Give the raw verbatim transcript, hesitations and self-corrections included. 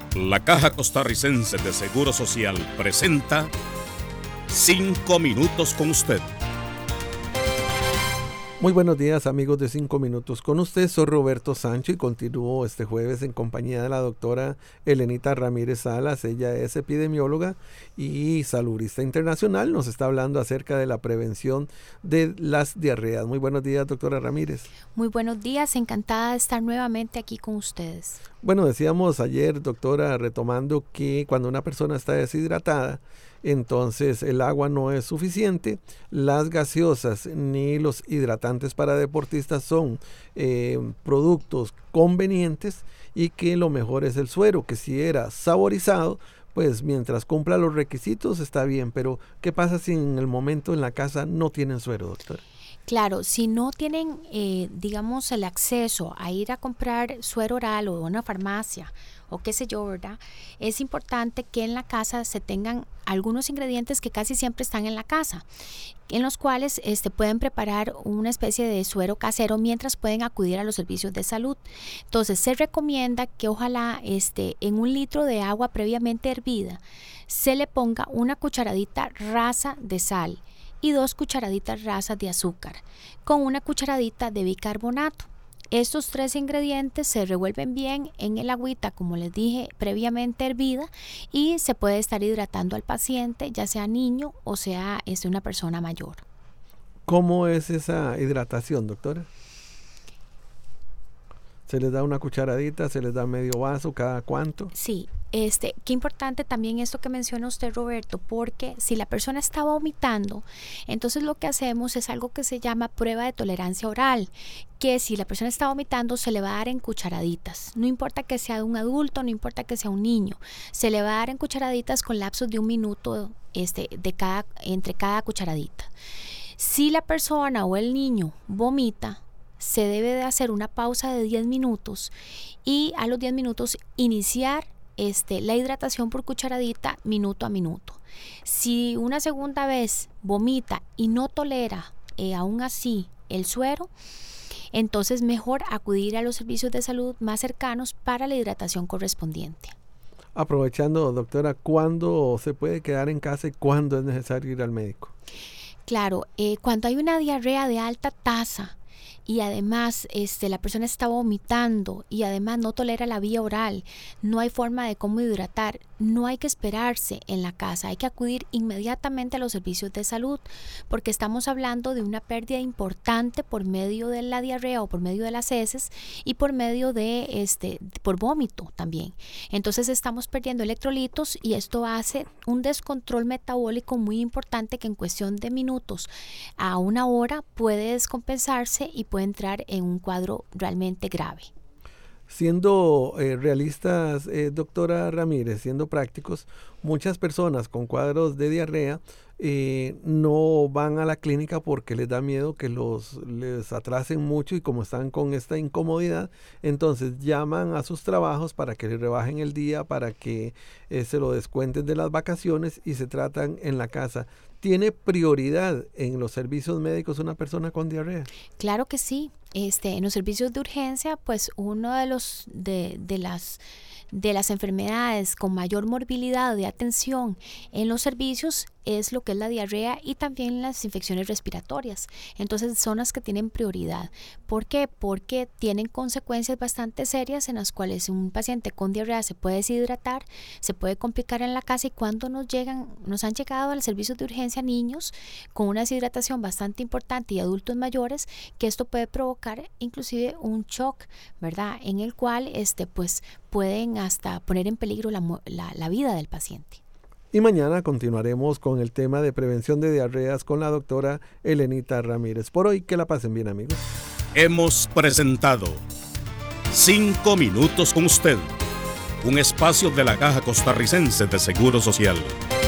La Caja Costarricense de Seguro Social presenta Cinco Minutos con Usted. Muy buenos días, amigos de Cinco Minutos con Usted. Soy Roberto Sancho y continúo este jueves en compañía de la doctora Elenita Ramírez Salas. Ella es epidemióloga y saludista internacional. Nos está hablando acerca de la prevención de las diarreas. Muy buenos días, doctora Ramírez. Muy buenos días, encantada de estar nuevamente aquí con ustedes. Bueno, decíamos ayer, doctora, retomando que cuando una persona está deshidratada, entonces el agua no es suficiente, las gaseosas ni los hidratantes para deportistas son eh, productos convenientes y que lo mejor es el suero, que si era saborizado, pues mientras cumpla los requisitos está bien, pero ¿qué pasa si en el momento en la casa no tienen suero, doctora? Claro, si no tienen, eh, digamos, el acceso a ir a comprar suero oral o una farmacia o qué sé yo, ¿verdad? Es importante que en la casa se tengan algunos ingredientes que casi siempre están en la casa, en los cuales este, pueden preparar una especie de suero casero mientras pueden acudir a los servicios de salud. Entonces, se recomienda que ojalá este, en un litro de agua previamente hervida se le ponga una cucharadita rasa de sal y dos cucharaditas rasas de azúcar con una cucharadita de bicarbonato. Estos tres ingredientes se revuelven bien en el agüita, como les dije, previamente hervida, y se puede estar hidratando al paciente, ya sea niño o sea es una persona mayor. ¿Cómo es esa hidratación, doctora? ¿Se les da una cucharadita, se les da medio vaso, cada cuánto? Sí, este, qué importante también esto que menciona usted, Roberto, porque si la persona está vomitando, entonces lo que hacemos es algo que se llama prueba de tolerancia oral, que si la persona está vomitando se le va a dar en cucharaditas, no importa que sea un adulto, no importa que sea un niño, se le va a dar en cucharaditas con lapsos de un minuto este, de cada, entre cada cucharadita. Si la persona o el niño vomita, se debe de hacer una pausa de diez minutos y a los diez minutos iniciar este, la hidratación por cucharadita minuto a minuto. Si una segunda vez vomita y no tolera eh, aún así el suero, entonces mejor acudir a los servicios de salud más cercanos para la hidratación correspondiente. Aprovechando, doctora, ¿cuándo se puede quedar en casa y cuándo es necesario ir al médico? Claro, eh, cuando hay una diarrea de alta tasa, y además este, la persona está vomitando y además no tolera la vía oral, no hay forma de cómo hidratar, no hay que esperarse en la casa, hay que acudir inmediatamente a los servicios de salud porque estamos hablando de una pérdida importante por medio de la diarrea o por medio de las heces y por medio de, este, por vómito también. Entonces estamos perdiendo electrolitos y esto hace un descontrol metabólico muy importante que en cuestión de minutos a una hora puede descompensarse y puede entrar en un cuadro realmente grave. Siendo eh, realistas, eh, doctora Ramírez, siendo prácticos, muchas personas con cuadros de diarrea eh, no van a la clínica porque les da miedo que los les atrasen mucho y como están con esta incomodidad, entonces llaman a sus trabajos para que les rebajen el día, para que eh, se lo descuenten de las vacaciones y se tratan en la casa. ¿Tiene prioridad en los servicios médicos una persona con diarrea? Claro que sí. Este, en los servicios de urgencia, pues uno de los de, de las de las enfermedades con mayor morbilidad de atención en los servicios es lo que es la diarrea y también las infecciones respiratorias. Entonces son las que tienen prioridad. ¿Por qué? Porque tienen consecuencias bastante serias en las cuales un paciente con diarrea se puede deshidratar, se puede complicar en la casa y cuando nos llegan, nos han llegado al servicio de urgencia niños con una deshidratación bastante importante y adultos mayores, que esto puede provocar inclusive un shock, ¿verdad? En el cual este, pues, pueden hasta poner en peligro la, la, la vida del paciente. Y mañana continuaremos con el tema de prevención de diarreas con la doctora Elenita Ramírez. Por hoy, que la pasen bien, amigos. Hemos presentado Cinco Minutos con Usted, un espacio de la Caja Costarricense de Seguro Social.